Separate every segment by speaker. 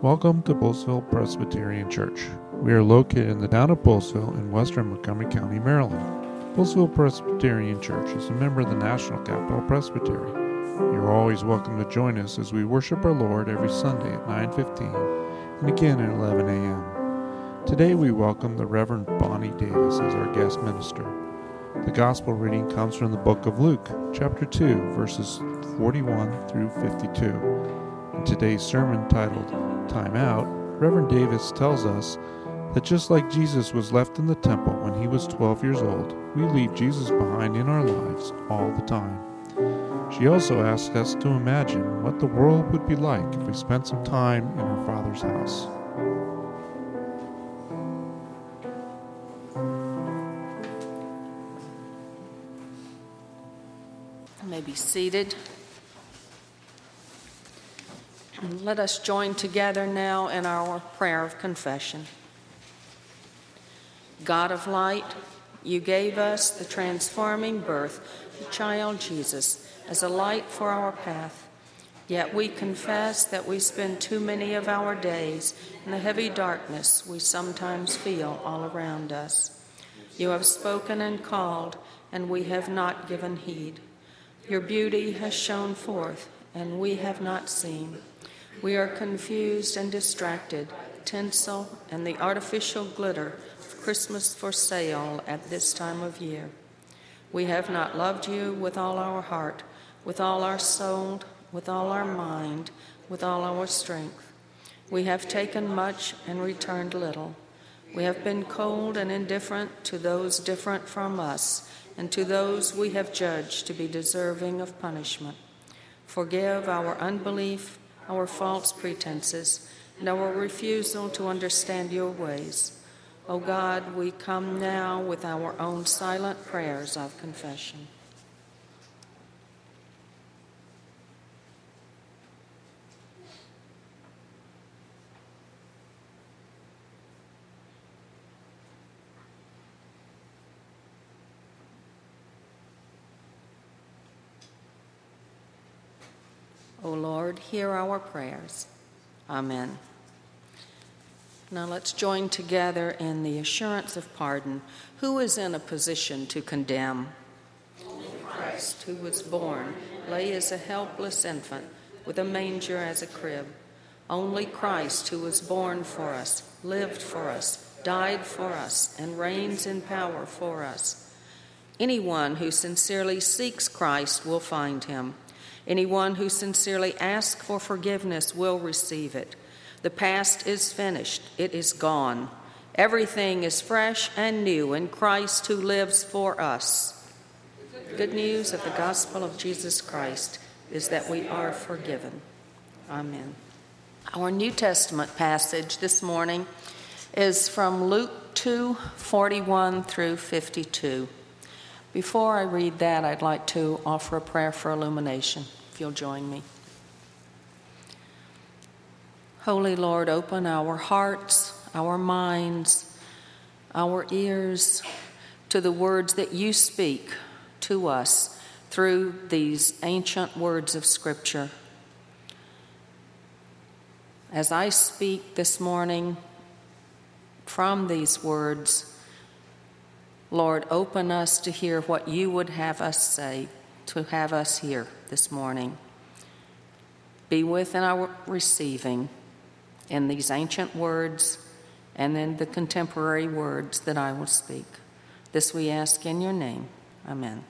Speaker 1: Welcome to Bullsville Presbyterian Church. We are located in the town of Bullsville in western Montgomery County, Maryland. Bullsville Presbyterian Church is a member of the National Capital Presbytery. You are always welcome to join us as we worship our Lord every Sunday at 9:15 and again at 11 a.m. Today we welcome the Reverend Bonnie Davis as our guest minister. The Gospel reading comes from the book of Luke, chapter 2, verses 41 through 52. In today's sermon titled Time Out, Reverend Davis tells us that just like Jesus was left in the temple when he was 12 years old, we leave Jesus behind in our lives all the time. She also asks us to imagine what the world would be like if we spent some time in our Father's house.
Speaker 2: You may be seated. Let us join together now in our prayer of confession. God of light, you gave us the transforming birth of the child Jesus as a light for our path. Yet we confess that we spend too many of our days in the heavy darkness we sometimes feel all around us. You have spoken and called, and we have not given heed. Your beauty has shone forth, and we have not seen. We are confused and distracted, tinsel and the artificial glitter of Christmas for sale at this time of year. We have not loved you with all our heart, with all our soul, with all our mind, with all our strength. We have taken much and returned little. We have been cold and indifferent to those different from us, and to those we have judged to be deserving of punishment. Forgive our unbelief, our false pretenses, and our refusal to understand your ways. O God, we come now with our own silent prayers of confession. O Lord, hear our prayers. Amen. Now let's join together in the assurance of pardon. Who is in a position to condemn? Only Christ, who was born, lay as a helpless infant, with a manger as a crib. Only Christ, who was born for us, lived for us, died for us, and reigns in power for us. Anyone who sincerely seeks Christ will find him. Anyone who sincerely asks for forgiveness will receive it. The past is finished. It is gone. Everything is fresh and new in Christ who lives for us. The good news of the gospel of Jesus Christ is that we are forgiven. Amen. Our New Testament passage this morning is from Luke 2:41 through 52. Before I read that, I'd like to offer a prayer for illumination, if you'll join me. Holy Lord, open our hearts, our minds, our ears to the words that you speak to us through these ancient words of Scripture. As I speak this morning from these words, Lord, open us to hear what you would have us say, to have us hear this morning. Be within our receiving in these ancient words and in the contemporary words that I will speak. This we ask in your name. Amen.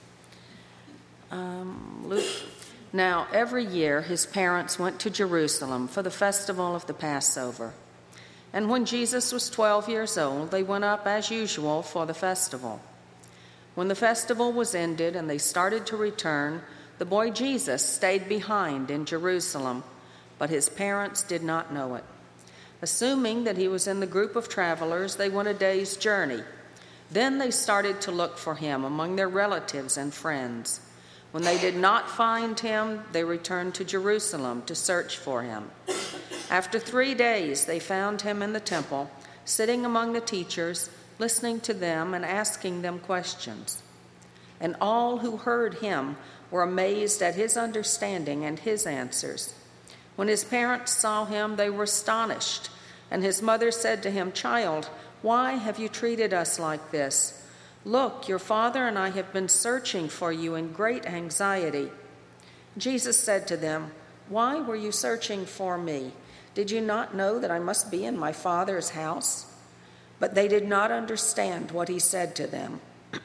Speaker 2: Luke. Now, every year his parents went to Jerusalem for the festival of the Passover. And when Jesus was 12 years old, they went up as usual for the festival. When the festival was ended and they started to return, the boy Jesus stayed behind in Jerusalem, but his parents did not know it. Assuming that he was in the group of travelers, they went a day's journey. Then they started to look for him among their relatives and friends. When they did not find him, they returned to Jerusalem to search for him. After 3 days, they found him in the temple, sitting among the teachers, listening to them and asking them questions. And all who heard him were amazed at his understanding and his answers. When his parents saw him, they were astonished. And his mother said to him, "Child, why have you treated us like this? Look, your father and I have been searching for you in great anxiety." Jesus said to them, "Why were you searching for me? Did you not know that I must be in my Father's house?" But they did not understand what he said to them.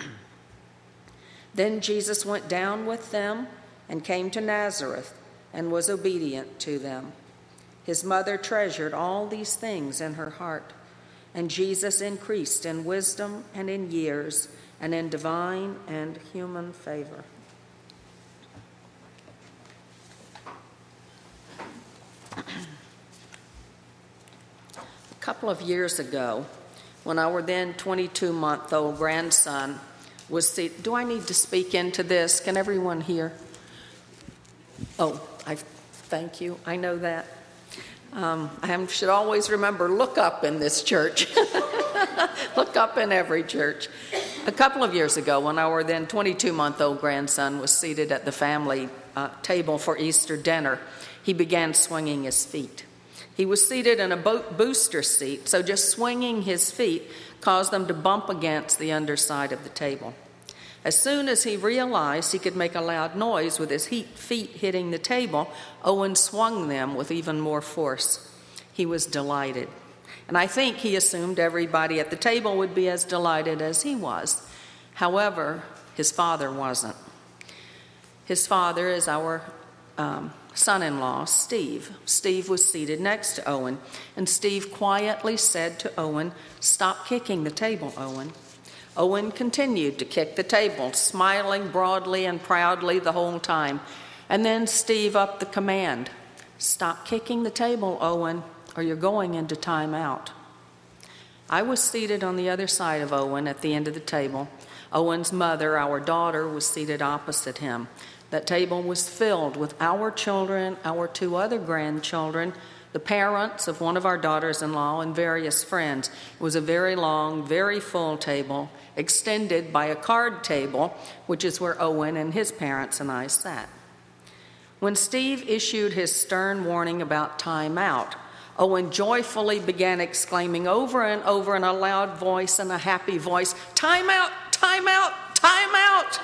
Speaker 2: Then Jesus went down with them and came to Nazareth and was obedient to them. His mother treasured all these things in her heart, and Jesus increased in wisdom and in years and in divine and human favor. A couple of years ago, when our then 22-month-old grandson was seated. Do I need to speak into this? Can everyone hear? Oh, thank you. I know that. I should always remember, look up in this church. Look up in every church. A couple of years ago, when our then 22-month-old grandson was seated at the family table for Easter dinner, he began swinging his feet. He was seated in a booster seat, so just swinging his feet caused them to bump against the underside of the table. As soon as he realized he could make a loud noise with his feet hitting the table, Owen swung them with even more force. He was delighted. And I think he assumed everybody at the table would be as delighted as he was. However, his father wasn't. His father is our son-in-law, Steve. Steve was seated next to Owen, and Steve quietly said to Owen, "Stop kicking the table, Owen." Owen continued to kick the table, smiling broadly and proudly the whole time. And then Steve upped the command, "Stop kicking the table, Owen, or you're going into timeout." I was seated on the other side of Owen at the end of the table. Owen's mother, our daughter, was seated opposite him. That table was filled with our children, our two other grandchildren, the parents of one of our daughters-in-law, and various friends. It was a very long, very full table, extended by a card table, which is where Owen and his parents and I sat. When Steve issued his stern warning about time out, Owen joyfully began exclaiming over and over in a loud voice and a happy voice, "Time out, time out, time out!"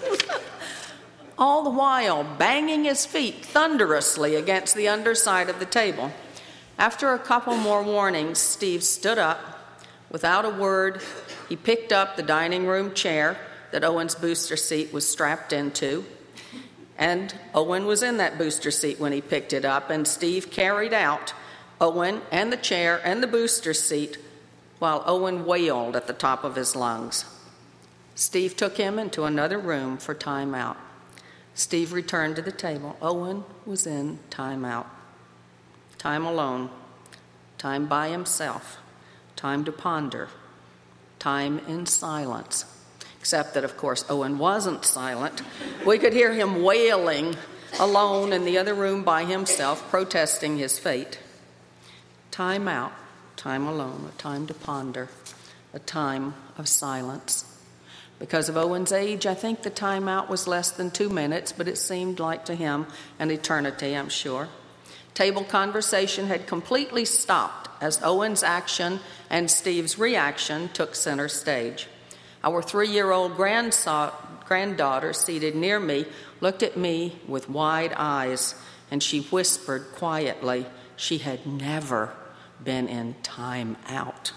Speaker 2: All the while banging his feet thunderously against the underside of the table. After a couple more warnings, Steve stood up. Without a word, he picked up the dining room chair that Owen's booster seat was strapped into, and Owen was in that booster seat when he picked it up, and Steve carried out Owen and the chair and the booster seat while Owen wailed at the top of his lungs. Steve took him into another room for time out. Steve returned to the table. Owen was in time out. Time alone. Time by himself. Time to ponder. Time in silence. Except that, of course, Owen wasn't silent. We could hear him wailing alone in the other room by himself, protesting his fate. Time out. Time alone. A time to ponder. A time of silence. Because of Owen's age, I think the time out was less than 2 minutes, but it seemed like to him an eternity, I'm sure. Table conversation had completely stopped as Owen's action and Steve's reaction took center stage. Our 3-year-old granddaughter seated near me looked at me with wide eyes, and she whispered quietly she had never been in time out.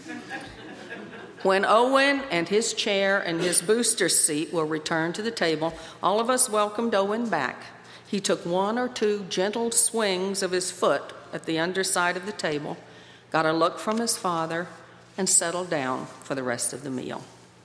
Speaker 2: When Owen and his chair and his booster seat were returned to the table, all of us welcomed Owen back. He took 1 or 2 gentle swings of his foot at the underside of the table, got a look from his father, and settled down for the rest of the meal.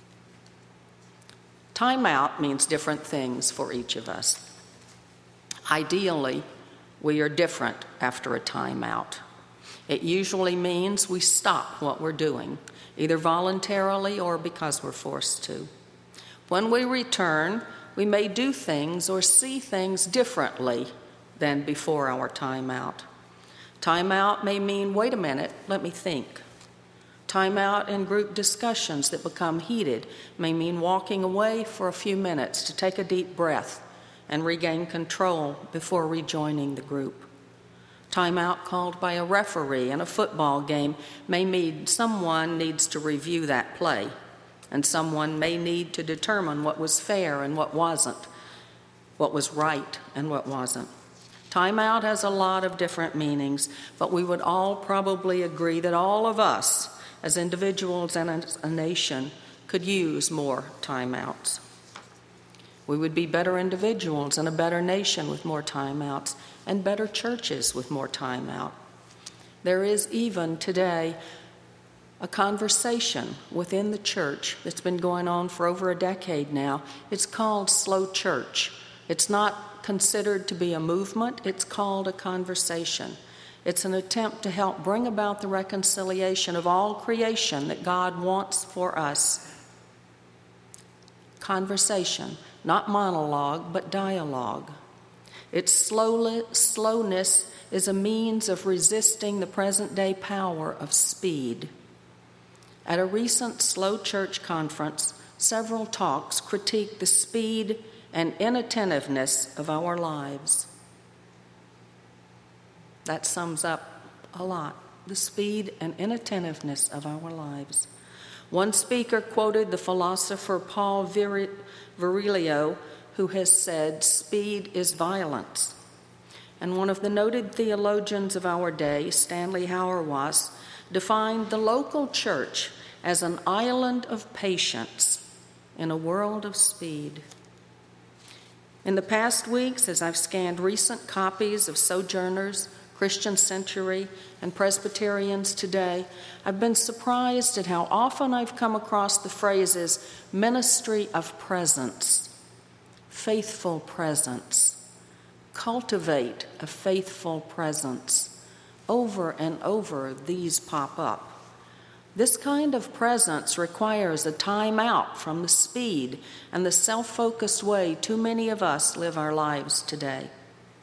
Speaker 2: Time out means different things for each of us. Ideally, we are different after a time out. It usually means we stop what we're doing, either voluntarily or because we're forced to. When we return, we may do things or see things differently than before our time out. Time out may mean, wait a minute, let me think. Time out in group discussions that become heated may mean walking away for a few minutes to take a deep breath and regain control before rejoining the group. Timeout called by a referee in a football game may mean someone needs to review that play, and someone may need to determine what was fair and what wasn't, what was right and what wasn't. Timeout has a lot of different meanings, but we would all probably agree that all of us, as individuals and as a nation, could use more timeouts. We would be better individuals and a better nation with more timeouts, and better churches with more timeout. There is even today a conversation within the church that's been going on for over a decade now. It's called slow church. It's not considered to be a movement, it's called a conversation. It's an attempt to help bring about the reconciliation of all creation that God wants for us. Conversation, not monologue, but dialogue. Its slowness is a means of resisting the present-day power of speed. At a recent Slow Church conference, several talks critiqued the speed and inattentiveness of our lives. That sums up a lot, the speed and inattentiveness of our lives. One speaker quoted the philosopher Paul Virilio, who has said, "Speed is violence." And one of the noted theologians of our day, Stanley Hauerwas, defined the local church as an island of patience in a world of speed. In the past weeks, as I've scanned recent copies of Sojourners, Christian Century, and Presbyterians Today, I've been surprised at how often I've come across the phrases ministry of presence, faithful presence, cultivate a faithful presence. Over and over, these pop up. This kind of presence requires a time out from the speed and the self-focused way too many of us live our lives today.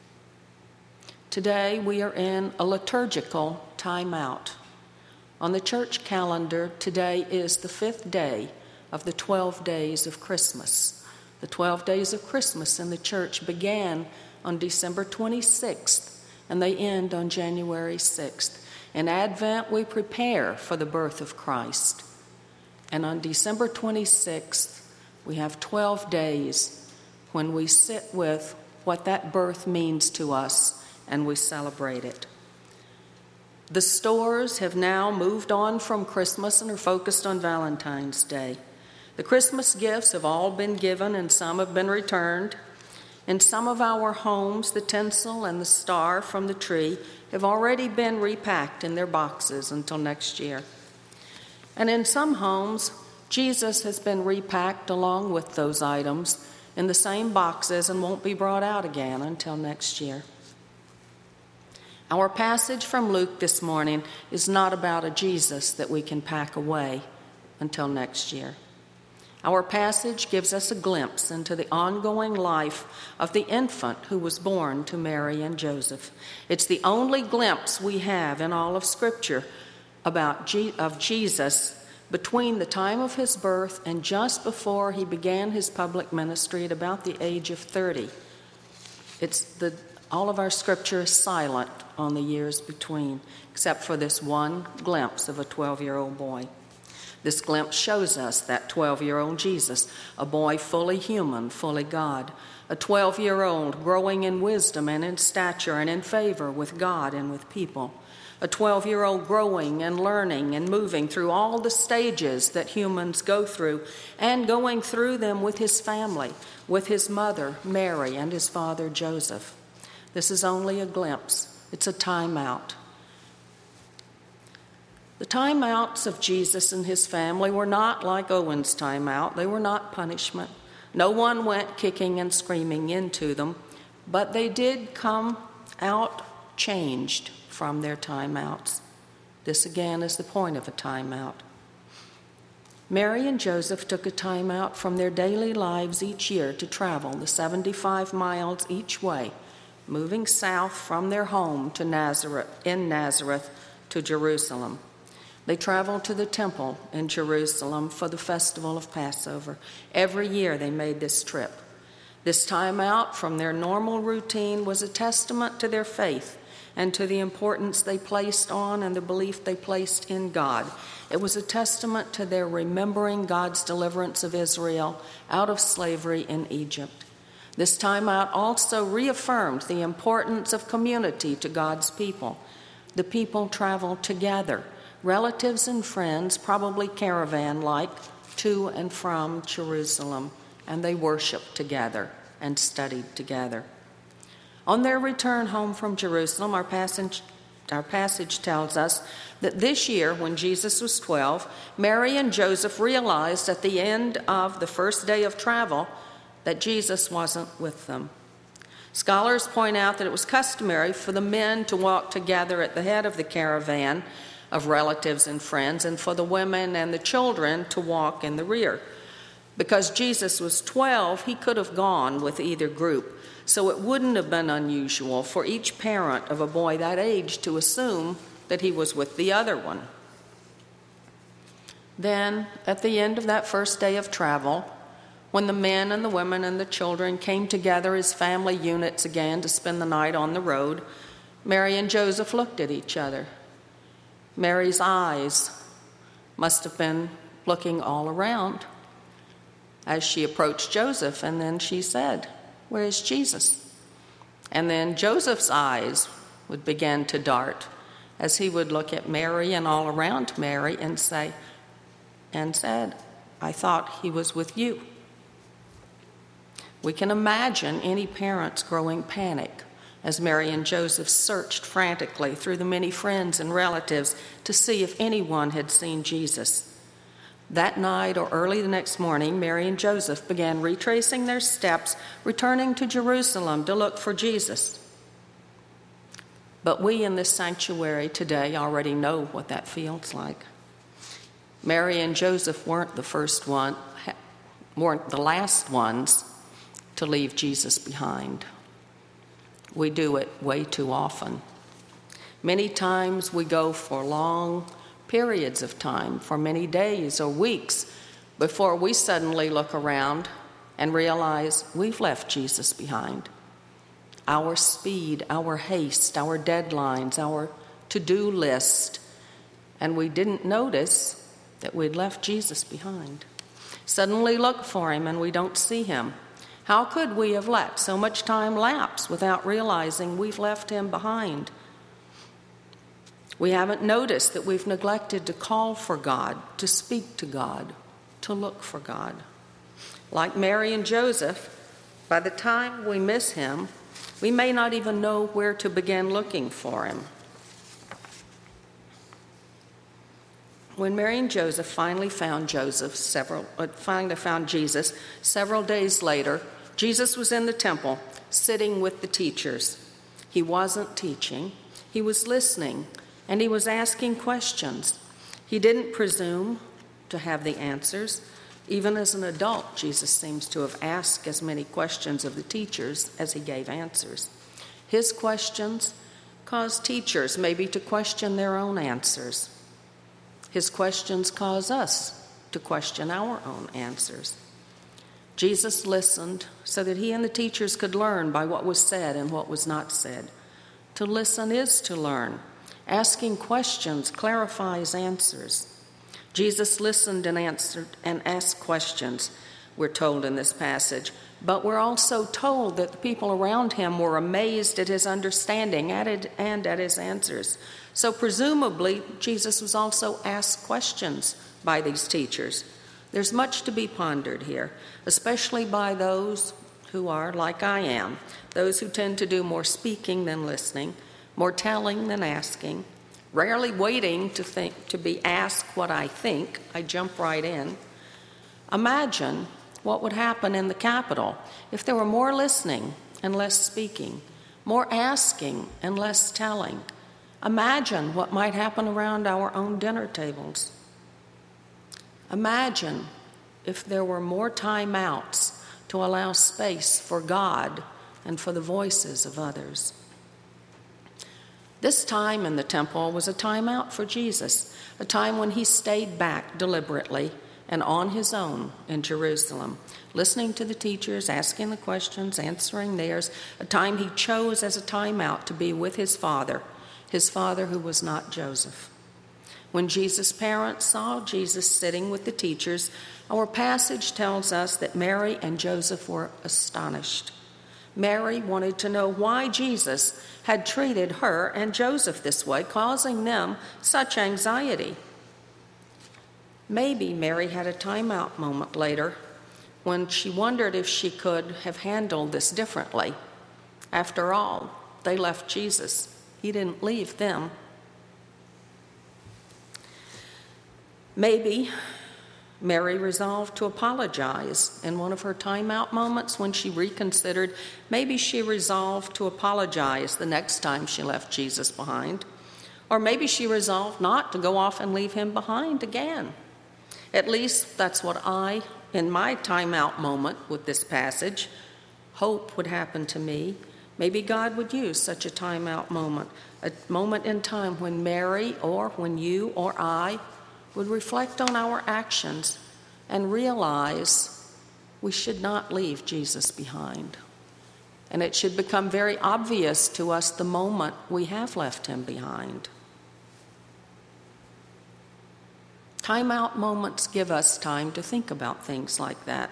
Speaker 2: Today, we are in a liturgical time out. On the church calendar, today is the 5th day of the 12 days of Christmas. The 12 days of Christmas in the church began on December 26th, and they end on January 6th. In Advent, we prepare for the birth of Christ. And on December 26th, we have 12 days when we sit with what that birth means to us and we celebrate it. The stores have now moved on from Christmas and are focused on Valentine's Day. The Christmas gifts have all been given and some have been returned. In some of our homes, the tinsel and the star from the tree have already been repacked in their boxes until next year. And in some homes, Jesus has been repacked along with those items in the same boxes and won't be brought out again until next year. Our passage from Luke this morning is not about a Jesus that we can pack away until next year. Our passage gives us a glimpse into the ongoing life of the infant who was born to Mary and Joseph. It's the only glimpse we have in all of Scripture of Jesus between the time of his birth and just before he began his public ministry at about the age of 30. All of our Scripture is silent on the years between, except for this one glimpse of a 12-year-old boy. This glimpse shows us that 12-year-old Jesus, a boy fully human, fully God, a 12-year-old growing in wisdom and in stature and in favor with God and with people, a 12-year-old growing and learning and moving through all the stages that humans go through and going through them with his family, with his mother, Mary, and his father, Joseph. This is only a glimpse. It's a time out. The timeouts of Jesus and his family were not like Owen's timeout. They were not punishment. No one went kicking and screaming into them, but they did come out changed from their timeouts. This again is the point of a timeout. Mary and Joseph took a timeout from their daily lives each year to travel the 75 miles each way, moving south from their home to Nazareth to Jerusalem. They traveled to the temple in Jerusalem for the festival of Passover. Every year they made this trip. This time out from their normal routine was a testament to their faith and to the importance they placed on and the belief they placed in God. It was a testament to their remembering God's deliverance of Israel out of slavery in Egypt. This time out also reaffirmed the importance of community to God's people. The people traveled together, relatives and friends, probably caravan-like, to and from Jerusalem, and they worshiped together and studied together. On their return home from Jerusalem, our passage tells us that this year, when Jesus was 12, Mary and Joseph realized at the end of the first day of travel that Jesus wasn't with them. Scholars point out that it was customary for the men to walk together at the head of the caravan of relatives and friends, and for the women and the children to walk in the rear. Because Jesus was 12, he could have gone with either group, so it wouldn't have been unusual for each parent of a boy that age to assume that he was with the other one. Then, at the end of that first day of travel, when the men and the women and the children came together as family units again to spend the night on the road, Mary and Joseph looked at each other. Mary's eyes must have been looking all around as she approached Joseph, and then she said, "Where is Jesus?" And then Joseph's eyes would begin to dart as he would look at Mary and all around Mary and said, "I thought he was with you." We can imagine any parents growing panic as Mary and Joseph searched frantically through the many friends and relatives to see if anyone had seen Jesus. That night or early the next morning, Mary and Joseph began retracing their steps, returning to Jerusalem to look for Jesus. But we in this sanctuary today already know what that feels like. Mary and Joseph weren't the last ones to leave Jesus behind. We do it way too often. Many times we go for long periods of time, for many days or weeks, before we suddenly look around and realize we've left Jesus behind. Our speed, our haste, our deadlines, our to-do list, and we didn't notice that we'd left Jesus behind. Suddenly look for him and we don't see him. How could we have let so much time lapse without realizing we've left him behind? We haven't noticed that we've neglected to call for God, to speak to God, to look for God. Like Mary and Joseph, by the time we miss him, we may not even know where to begin looking for him. When Mary and Joseph finally found Jesus several days later, Jesus was in the temple, sitting with the teachers. He wasn't teaching, he was listening, and he was asking questions. He didn't presume to have the answers. Even as an adult, Jesus seems to have asked as many questions of the teachers as he gave answers. His questions caused teachers maybe to question their own answers. His questions cause us to question our own answers. Jesus listened so that he and the teachers could learn by what was said and what was not said. To listen is to learn. Asking questions clarifies answers. Jesus listened and answered and asked questions, we're told in this passage, but we're also told that the people around him were amazed at his understanding and at his answers. So presumably, Jesus was also asked questions by these teachers. There's much to be pondered here, especially by those who are like I am, those who tend to do more speaking than listening, more telling than asking, rarely waiting to be asked what I think. I jump right in. Imagine what would happen in the Capitol if there were more listening and less speaking, more asking and less telling. Imagine what might happen around our own dinner tables. Imagine if there were more timeouts to allow space for God and for the voices of others. This time in the temple was a time out for Jesus, a time when he stayed back deliberately and on his own in Jerusalem, listening to the teachers, asking the questions, answering theirs, a time he chose as a time out to be with his Father his father who was not Joseph. When Jesus' parents saw Jesus sitting with the teachers, our passage tells us that Mary and Joseph were astonished. Mary wanted to know why Jesus had treated her and Joseph this way, causing them such anxiety. Maybe Mary had a timeout moment later when she wondered if she could have handled this differently. After all, they left Jesus. He didn't leave them. Maybe Mary resolved to apologize in one of her timeout moments when she reconsidered. Maybe she resolved to apologize the next time she left Jesus behind. Or maybe she resolved not to go off and leave him behind again. At least that's what I, in my timeout moment with this passage, hope would happen to me. Maybe God would use such a timeout moment, a moment in time when Mary or when you or I would reflect on our actions and realize we should not leave Jesus behind. And it should become very obvious to us the moment we have left him behind. Timeout moments give us time to think about things like that.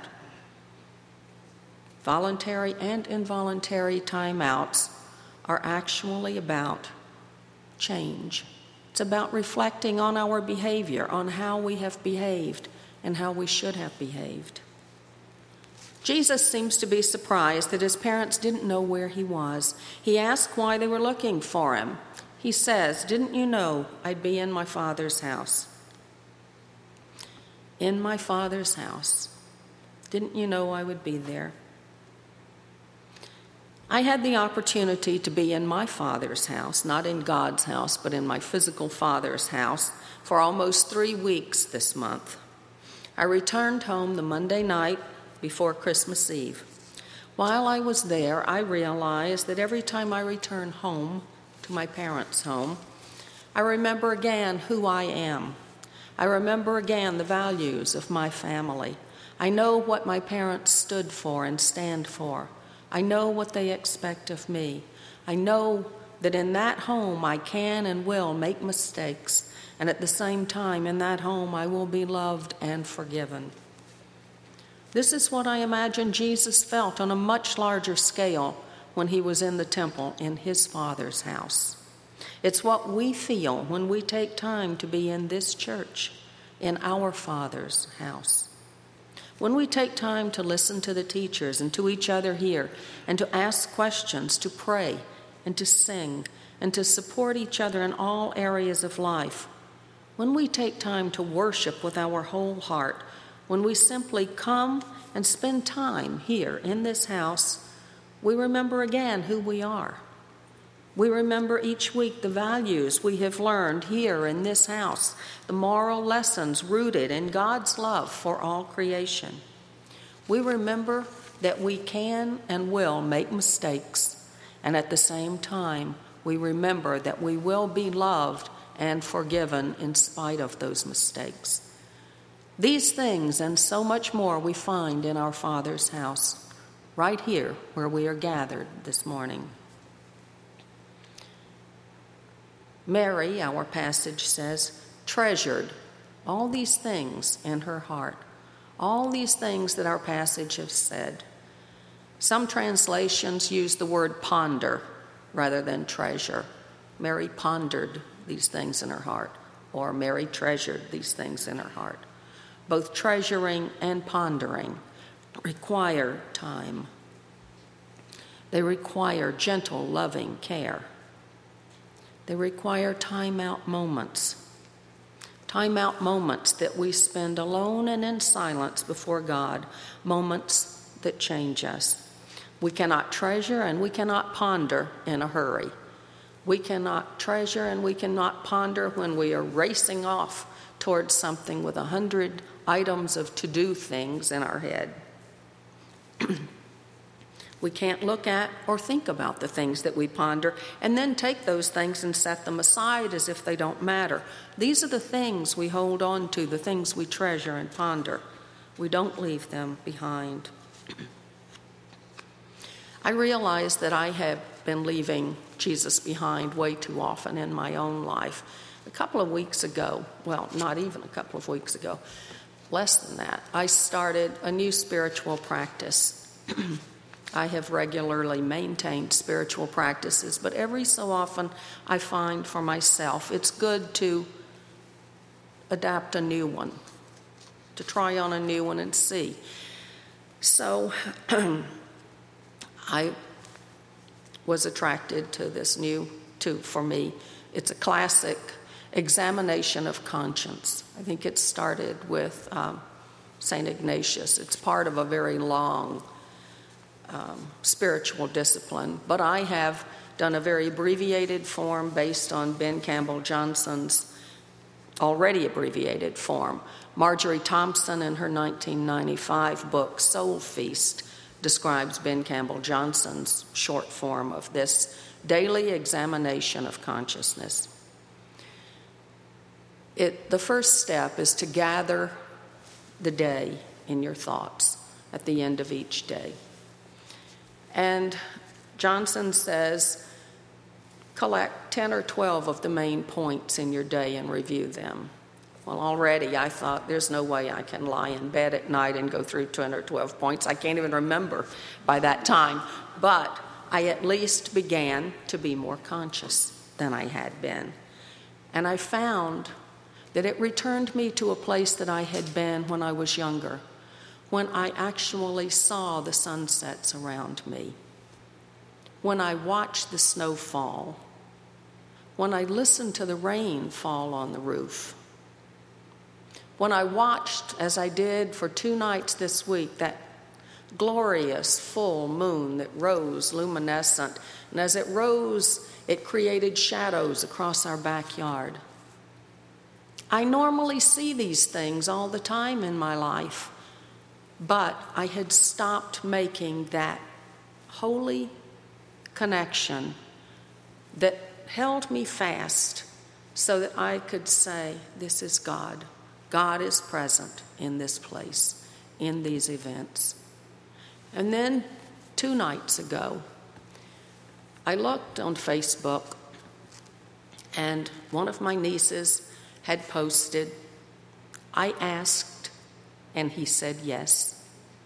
Speaker 2: Voluntary and involuntary timeouts are actually about change. It's about reflecting on our behavior, on how we have behaved and how we should have behaved. Jesus seems to be surprised that his parents didn't know where he was. He asked why they were looking for him. He says, "Didn't you know I'd be in my Father's house?" In my Father's house. Didn't you know I would be there? I had the opportunity to be in my Father's house, not in God's house, but in my physical Father's house for almost 3 weeks this month. I returned home the Monday night before Christmas Eve. While I was there, I realized that every time I return home to my parents' home, I remember again who I am. I remember again the values of my family. I know what my parents stood for and stand for. I know what they expect of me. I know that in that home I can and will make mistakes, and at the same time in that home I will be loved and forgiven. This is what I imagine Jesus felt on a much larger scale when he was in the temple in his Father's house. It's what we feel when we take time to be in this church, in our Father's house. When we take time to listen to the teachers and to each other here, and to ask questions, to pray, and to sing, and to support each other in all areas of life, when we take time to worship with our whole heart, when we simply come and spend time here in this house, we remember again who we are. We remember each week the values we have learned here in this house, the moral lessons rooted in God's love for all creation. We remember that we can and will make mistakes, and at the same time, we remember that we will be loved and forgiven in spite of those mistakes. These things and so much more we find in our Father's house, right here where we are gathered this morning. Mary, our passage says, treasured all these things in her heart, all these things that our passage has said. Some translations use the word ponder rather than treasure. Mary pondered these things in her heart, or Mary treasured these things in her heart. Both treasuring and pondering require time. They require gentle, loving care. They require time-out moments that we spend alone and in silence before God, moments that change us. We cannot treasure and we cannot ponder in a hurry. We cannot treasure and we cannot ponder when we are racing off towards something with 100 items of to-do things in our head. We can't look at or think about the things that we ponder and then take those things and set them aside as if they don't matter. These are the things we hold on to, the things we treasure and ponder. We don't leave them behind. I realize that I have been leaving Jesus behind way too often in my own life. A couple of weeks ago, well, not even a couple of weeks ago, less than that, I started a new spiritual practice. I have regularly maintained spiritual practices, but every so often I find for myself it's good to adapt a new one, to try on a new one and see. So I was attracted to this for me, it's a classic examination of conscience. I think it started with St. Ignatius. It's part of a very long spiritual discipline, but I have done a very abbreviated form based on Ben Campbell Johnson's already abbreviated form. Marjorie Thompson, in her 1995 book, Soul Feast, describes Ben Campbell Johnson's short form of this daily examination of consciousness. The first step is to gather the day in your thoughts at the end of each day. And Johnson says, collect 10 or 12 of the main points in your day and review them. Well, already I thought, there's no way I can lie in bed at night and go through 10 or 12 points. I can't even remember by that time. But I at least began to be more conscious than I had been. And I found that it returned me to a place that I had been when I was younger, when I actually saw the sunsets around me, when I watched the snow fall, when I listened to the rain fall on the roof, when I watched, as I did for 2 nights this week, that glorious full moon that rose luminescent, and as it rose, it created shadows across our backyard. I normally see these things all the time in my life, but I had stopped making that holy connection that held me fast so that I could say, this is God. God is present in this place, in these events. And then 2 nights ago, I looked on Facebook, and one of my nieces had posted, I asked, and he said yes.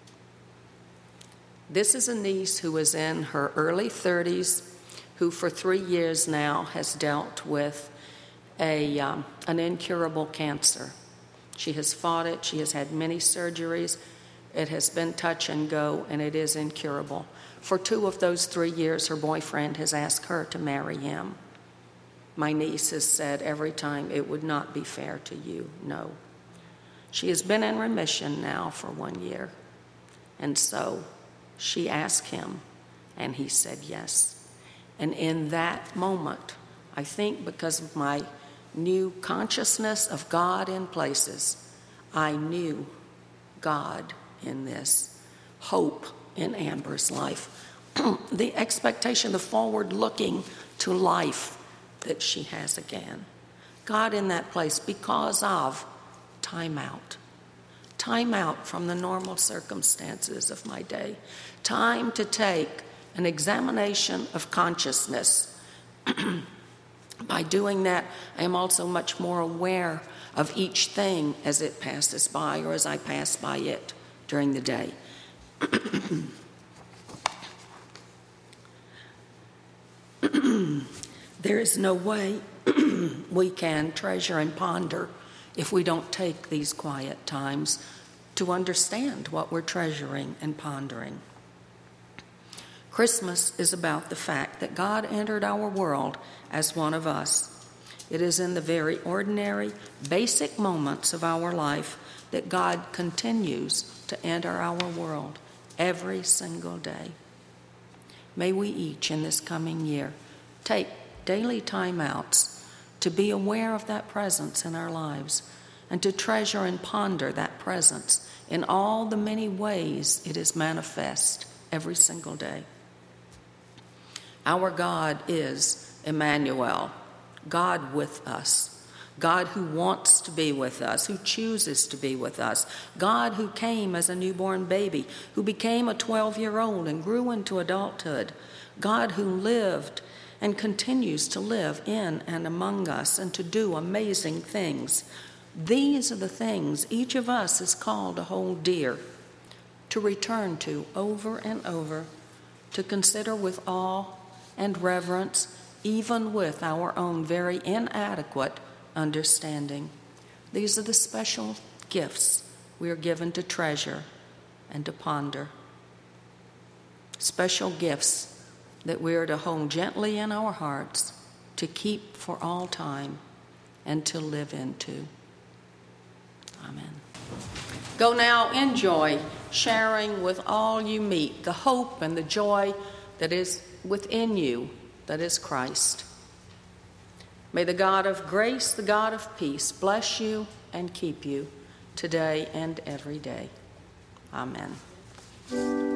Speaker 2: This is a niece who is in her early 30s, who for 3 years now has dealt with an incurable cancer. She has fought it. She has had many surgeries. It has been touch and go, and it is incurable. For 2 of those 3 years, her boyfriend has asked her to marry him. My niece has said every time, it would not be fair to you, no. She has been in remission now for 1 year. And so she asked him, and he said yes. And in that moment, I think because of my new consciousness of God in places, I knew God in this, hope in Amber's life, the expectation, the forward looking to life that she has again. God in that place because of time out from the normal circumstances of my day, time to take an examination of consciousness. By doing that, I am also much more aware of each thing as it passes by or as I pass by it during the day. There is no way we can treasure and ponder if we don't take these quiet times to understand what we're treasuring and pondering. Christmas is about the fact that God entered our world as one of us. It is in the very ordinary, basic moments of our life that God continues to enter our world every single day. May we each in this coming year take daily time-outs to be aware of that presence in our lives and to treasure and ponder that presence in all the many ways it is manifest every single day. Our God is Emmanuel, God with us. God who wants to be with us, who chooses to be with us, God who came as a newborn baby, who became a 12-year-old and grew into adulthood, God who lived and continues to live in and among us and to do amazing things. These are the things each of us is called to hold dear, to return to over and over, to consider with awe and reverence, even with our own very inadequate understanding. These are the special gifts we are given to treasure and to ponder. Special gifts that we are to hold gently in our hearts, to keep for all time, and to live into. Amen. Go now in joy, sharing with all you meet the hope and the joy that is within you, that is Christ. May the God of grace, the God of peace, bless you and keep you today and every day. Amen.